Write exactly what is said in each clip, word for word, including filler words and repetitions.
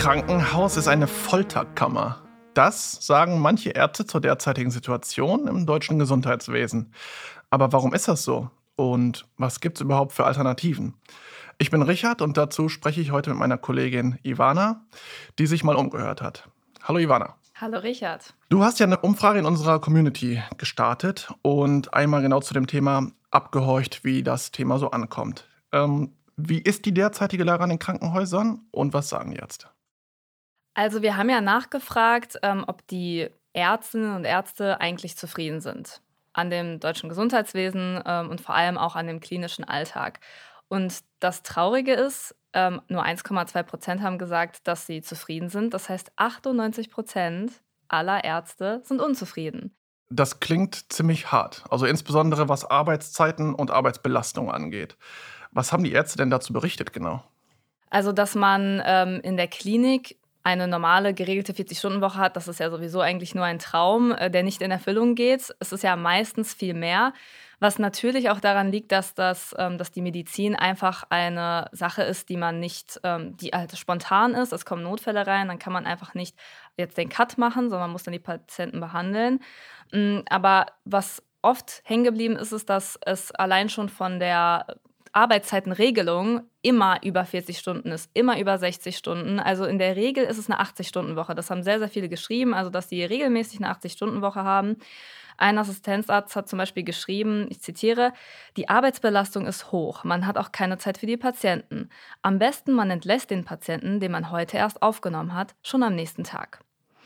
Krankenhaus ist eine Folterkammer. Das sagen manche Ärzte zur derzeitigen Situation im deutschen Gesundheitswesen. Aber warum ist das so? Und was gibt es überhaupt für Alternativen? Ich bin Richard und dazu spreche ich heute mit meiner Kollegin Ivana, die sich mal umgehört hat. Hallo Ivana. Hallo Richard. Du hast ja eine Umfrage in unserer Community gestartet und einmal genau zu dem Thema abgehorcht, wie das Thema so ankommt. Ähm, wie ist die derzeitige Lage an den Krankenhäusern und was sagen die jetzt? Also wir haben ja nachgefragt, ähm, ob die Ärztinnen und Ärzte eigentlich zufrieden sind an dem deutschen Gesundheitswesen ähm, und vor allem auch an dem klinischen Alltag. Und das Traurige ist, ähm, nur eins Komma zwei Prozent haben gesagt, dass sie zufrieden sind. Das heißt, achtundneunzig Prozent aller Ärzte sind unzufrieden. Das klingt ziemlich hart, also insbesondere was Arbeitszeiten und Arbeitsbelastung angeht. Was haben die Ärzte denn dazu berichtet genau? Also, dass man ähm, in der Klinik eine normale, geregelte vierzig-Stunden-Woche hat, das ist ja sowieso eigentlich nur ein Traum, äh, der nicht in Erfüllung geht. Es ist ja meistens viel mehr, was natürlich auch daran liegt, dass das ähm, dass die Medizin einfach eine Sache ist, die man nicht ähm, die halt spontan ist. Es kommen Notfälle rein, dann kann man einfach nicht jetzt den Cut machen, sondern muss dann die Patienten behandeln. Hm, aber was oft hängen geblieben ist, ist, dass es allein schon von der Arbeitszeitenregelung immer über vierzig Stunden ist, immer über sechzig Stunden. Also in der Regel ist es eine achtzig-Stunden-Woche. Das haben sehr, sehr viele geschrieben, also dass sie regelmäßig eine achtzig-Stunden-Woche haben. Ein Assistenzarzt hat zum Beispiel geschrieben, ich zitiere: „Die Arbeitsbelastung ist hoch. Man hat auch keine Zeit für die Patienten. Am besten, man entlässt den Patienten, den man heute erst aufgenommen hat, schon am nächsten Tag."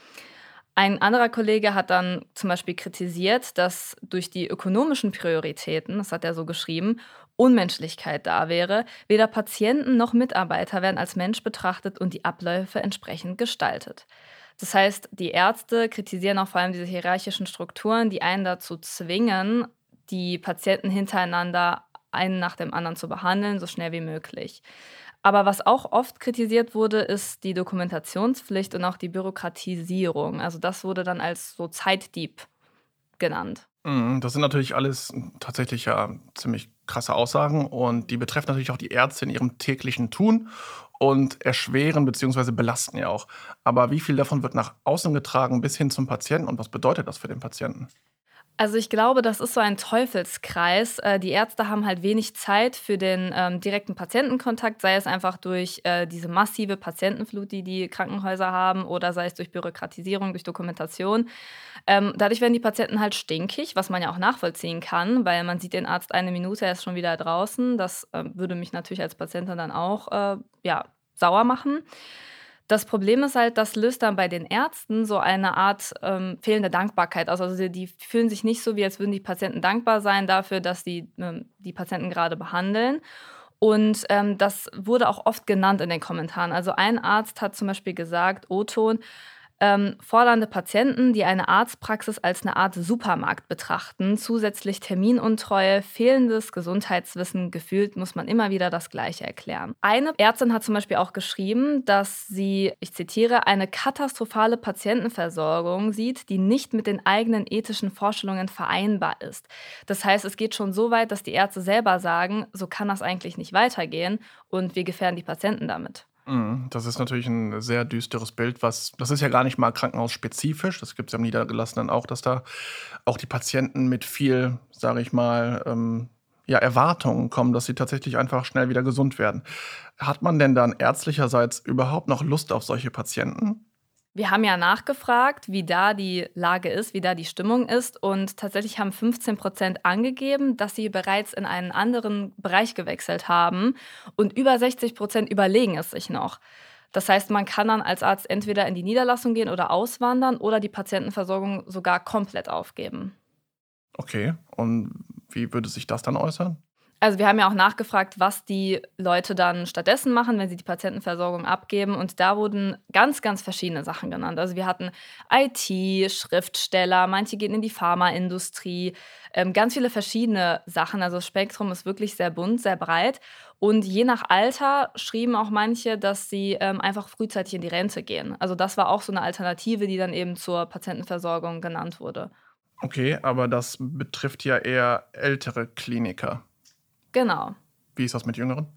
Ein anderer Kollege hat dann zum Beispiel kritisiert, dass durch die ökonomischen Prioritäten, das hat er so geschrieben, Unmenschlichkeit da wäre. Weder Patienten noch Mitarbeiter werden als Mensch betrachtet und die Abläufe entsprechend gestaltet. Das heißt, die Ärzte kritisieren auch vor allem diese hierarchischen Strukturen, die einen dazu zwingen, die Patienten hintereinander einen nach dem anderen zu behandeln, so schnell wie möglich. Aber was auch oft kritisiert wurde, ist die Dokumentationspflicht und auch die Bürokratisierung. Also das wurde dann als so Zeitdieb genannt. Mhm, das sind natürlich alles tatsächlich ja ziemlich krasse Aussagen und die betreffen natürlich auch die Ärzte in ihrem täglichen Tun und erschweren bzw. belasten ja auch. Aber wie viel davon wird nach außen getragen bis hin zum Patienten und was bedeutet das für den Patienten? Also, ich glaube, das ist so ein Teufelskreis. Äh, die Ärzte haben halt wenig Zeit für den, ähm, direkten Patientenkontakt, sei es einfach durch, äh, diese massive Patientenflut, die die Krankenhäuser haben, oder sei es durch Bürokratisierung, durch Dokumentation. Ähm, dadurch werden die Patienten halt stinkig, was man ja auch nachvollziehen kann, weil man sieht den Arzt eine Minute, er ist schon wieder draußen. Das, ähm, würde mich natürlich als Patientin dann auch, äh, ja, sauer machen. Das Problem ist halt, das löst dann bei den Ärzten so eine Art, ähm, fehlende Dankbarkeit aus. Also, die die fühlen sich nicht so, wie als würden die Patienten dankbar sein dafür, dass die, ähm, die Patienten gerade behandeln. Und, ähm, das wurde auch oft genannt in den Kommentaren. Also, ein Arzt hat zum Beispiel gesagt, O-Ton: ähm, „Fordernde Patienten, die eine Arztpraxis als eine Art Supermarkt betrachten, zusätzlich Terminuntreue, fehlendes Gesundheitswissen, gefühlt muss man immer wieder das Gleiche erklären." Eine Ärztin hat zum Beispiel auch geschrieben, dass sie, ich zitiere, „eine katastrophale Patientenversorgung sieht, die nicht mit den eigenen ethischen Vorstellungen vereinbar ist." Das heißt, es geht schon so weit, dass die Ärzte selber sagen: „So kann das eigentlich nicht weitergehen und wir gefährden die Patienten damit." Mhm, das ist natürlich ein sehr düsteres Bild, was das ist ja gar nicht mal krankenhausspezifisch. Das gibt es ja im Niedergelassenen auch, dass da auch die Patienten mit viel, sage ich mal, ähm, ja, Erwartungen kommen, dass sie tatsächlich einfach schnell wieder gesund werden. Hat man denn dann ärztlicherseits überhaupt noch Lust auf solche Patienten? Wir haben ja nachgefragt, wie da die Lage ist, wie da die Stimmung ist. Und tatsächlich haben fünfzehn Prozent angegeben, dass sie bereits in einen anderen Bereich gewechselt haben. Und über sechzig Prozent überlegen es sich noch. Das heißt, man kann dann als Arzt entweder in die Niederlassung gehen oder auswandern oder die Patientenversorgung sogar komplett aufgeben. Okay, und wie würde sich das dann äußern? Also, wir haben ja auch nachgefragt, was die Leute dann stattdessen machen, wenn sie die Patientenversorgung abgeben. Und da wurden ganz, ganz verschiedene Sachen genannt. Also, wir hatten I T, Schriftsteller, manche gehen in die Pharmaindustrie, ähm, ganz viele verschiedene Sachen. Also, das Spektrum ist wirklich sehr bunt, sehr breit. Und je nach Alter schrieben auch manche, dass sie, ähm, einfach frühzeitig in die Rente gehen. Also, das war auch so eine Alternative, die dann eben zur Patientenversorgung genannt wurde. Okay, aber das betrifft ja eher ältere Kliniker. Genau. Wie ist das mit Jüngeren?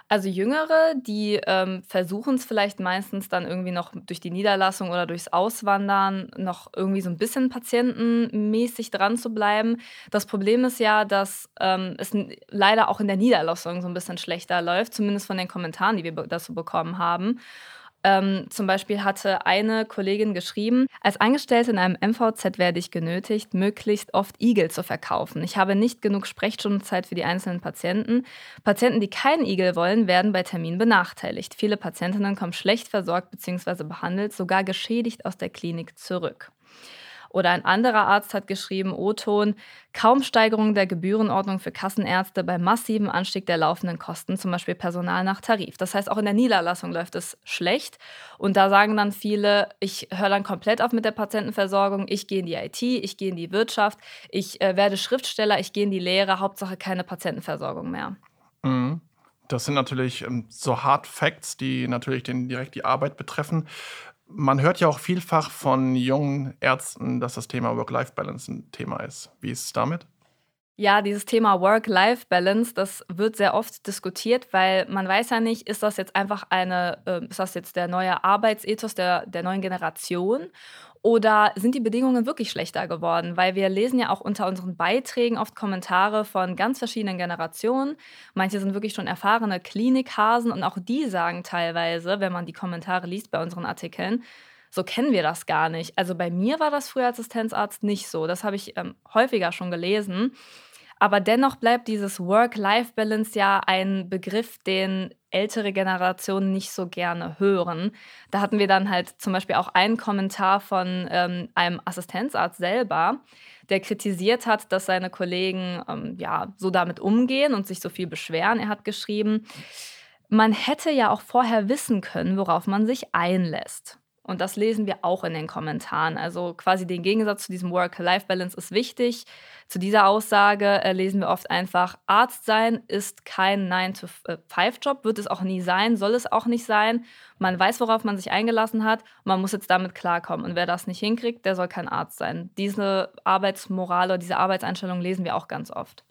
Also Jüngere, die, ähm, versuchen es vielleicht meistens dann irgendwie noch durch die Niederlassung oder durchs Auswandern noch irgendwie so ein bisschen patientenmäßig dran zu bleiben. Das Problem ist ja, dass, ähm, es n leider auch in der Niederlassung so ein bisschen schlechter läuft, zumindest von den Kommentaren, die wir be dazu bekommen haben. Ähm, zum Beispiel hatte eine Kollegin geschrieben: „Als Angestellte in einem M V Z werde ich genötigt, möglichst oft Igel zu verkaufen. Ich habe nicht genug Sprechstundenzeit für die einzelnen Patienten. Patienten, die keinen Igel wollen, werden bei Termin benachteiligt. Viele Patientinnen kommen schlecht versorgt bzw. behandelt, sogar geschädigt aus der Klinik zurück.“ Oder ein anderer Arzt hat geschrieben, O-Ton: „Kaum Steigerung der Gebührenordnung für Kassenärzte bei massivem Anstieg der laufenden Kosten, zum Beispiel Personal nach Tarif.“ Das heißt, auch in der Niederlassung läuft es schlecht. Und da sagen dann viele: „Ich höre dann komplett auf mit der Patientenversorgung. Ich gehe in die I T, ich gehe in die Wirtschaft, ich, äh, werde Schriftsteller, ich gehe in die Lehre, Hauptsache keine Patientenversorgung mehr.“ Mhm. Das sind natürlich, ähm, so Hard Facts, die natürlich den direkt die Arbeit betreffen. Man hört ja auch vielfach von jungen Ärzten, dass das Thema Work-Life-Balance 'n Thema ist. Wie ist es damit? Ja, dieses Thema Work-Life-Balance, das wird sehr oft diskutiert, weil man weiß ja nicht, ist das jetzt einfach eine ähm, ist das jetzt der neue Arbeitsethos der der neuen Generation oder sind die Bedingungen wirklich schlechter geworden? Weil wir lesen ja auch unter unseren Beiträgen oft Kommentare von ganz verschiedenen Generationen. Manche sind wirklich schon erfahrene Klinikhasen und auch die sagen teilweise, wenn man die Kommentare liest bei unseren Artikeln: „So kennen wir das gar nicht.“ Also, bei mir war das früher als Assistenzarzt nicht so. Das habe ich, ähm, häufiger schon gelesen. Aber dennoch bleibt dieses Work-Life-Balance ja ein Begriff, den ältere Generationen nicht so gerne hören. Da hatten wir dann halt zum Beispiel auch einen Kommentar von, ähm, einem Assistenzarzt selber, der kritisiert hat, dass seine Kollegen, ähm, ja, so damit umgehen und sich so viel beschweren. Er hat geschrieben: „Man hätte ja auch vorher wissen können, worauf man sich einlässt.“ Und das lesen wir auch in den Kommentaren. Also, quasi den Gegensatz zu diesem Work-Life-Balance ist wichtig. Zu dieser Aussage, äh, lesen wir oft einfach: „Arzt sein ist kein nine to five Job, wird es auch nie sein, soll es auch nicht sein. Man weiß, worauf man sich eingelassen hat, man muss jetzt damit klarkommen. Und wer das nicht hinkriegt, der soll kein Arzt sein.“ Diese Arbeitsmoral oder diese Arbeitseinstellung lesen wir auch ganz oft.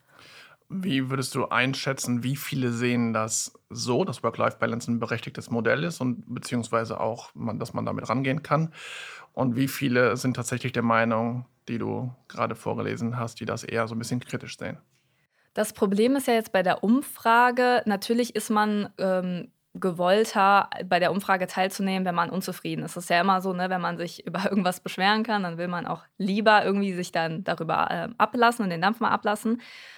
Wie würdest du einschätzen, wie viele sehen das so, dass Work-Life-Balance 'n berechtigtes Modell ist und beziehungsweise auch man dass man damit rangehen kann? Und wie viele sind tatsächlich der Meinung, die du gerade vorgelesen hast, die das eher so 'n bisschen kritisch sehen? Das Problem ist ja jetzt bei der Umfrage, natürlich ist man, ähm, gewollter, bei der Umfrage teilzunehmen, wenn man unzufrieden ist. Es ist ja immer so, ne, wenn man sich über irgendwas beschweren kann, dann will man auch lieber irgendwie sich dann darüber, ähm, ablassen und den Dampf mal ablassen.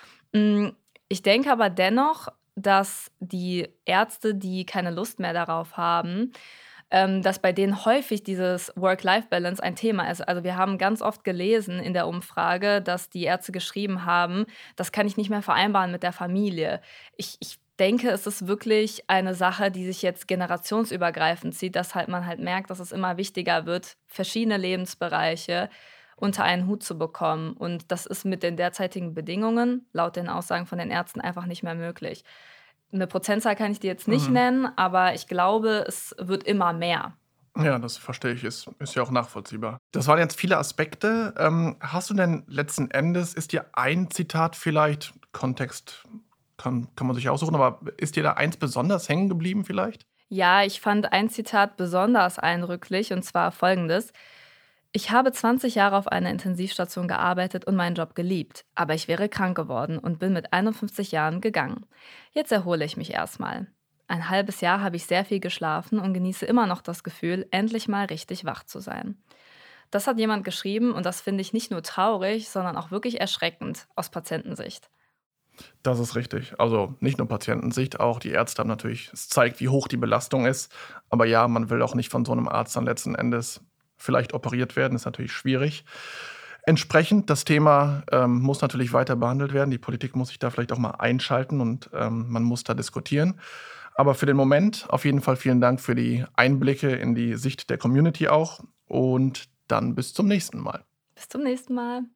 Hm, Ich denke aber dennoch, dass die Ärzte, die keine Lust mehr darauf haben, ähm, dass bei denen häufig dieses Work-Life-Balance ein Thema ist. Also, wir haben ganz oft gelesen in der Umfrage, dass die Ärzte geschrieben haben: „Das kann ich nicht mehr vereinbaren mit der Familie.“ Ich ich denke, es ist wirklich eine Sache, die sich jetzt generationsübergreifend zieht, dass halt man halt merkt, dass es immer wichtiger wird, verschiedene Lebensbereiche unter einen Hut zu bekommen. Und das ist mit den derzeitigen Bedingungen, laut den Aussagen von den Ärzten, einfach nicht mehr möglich. Eine Prozentzahl kann ich dir jetzt nicht Mhm. nennen, aber ich glaube, es wird immer mehr. Ja, das verstehe ich, ist ist ja auch nachvollziehbar. Das waren jetzt viele Aspekte. Ähm, hast du denn letzten Endes ist dir ein Zitat vielleicht Kontext kann kann man sich aussuchen, aber ist dir da eins besonders hängen geblieben vielleicht? Ja, ich fand ein Zitat besonders eindrücklich, und zwar folgendes: „Ich habe zwanzig Jahre auf einer Intensivstation gearbeitet und meinen Job geliebt, aber ich wäre krank geworden und bin mit einundfünfzig Jahren gegangen. Jetzt erhole ich mich erstmal. Ein halbes Jahr habe ich sehr viel geschlafen und genieße immer noch das Gefühl, endlich mal richtig wach zu sein.“ Das hat jemand geschrieben und das finde ich nicht nur traurig, sondern auch wirklich erschreckend aus Patientensicht. Das ist richtig. Also, nicht nur Patientensicht, auch die Ärzte haben natürlich es zeigt, wie hoch die Belastung ist. Aber ja, man will auch nicht von so einem Arzt dann letzten Endes vielleicht operiert werden, ist natürlich schwierig. Entsprechend, das Thema, ähm, muss natürlich weiter behandelt werden. Die Politik muss sich da vielleicht auch mal einschalten und, ähm, man muss da diskutieren. Aber für den Moment auf jeden Fall vielen Dank für die Einblicke in die Sicht der Community auch und dann bis zum nächsten Mal. Bis zum nächsten Mal.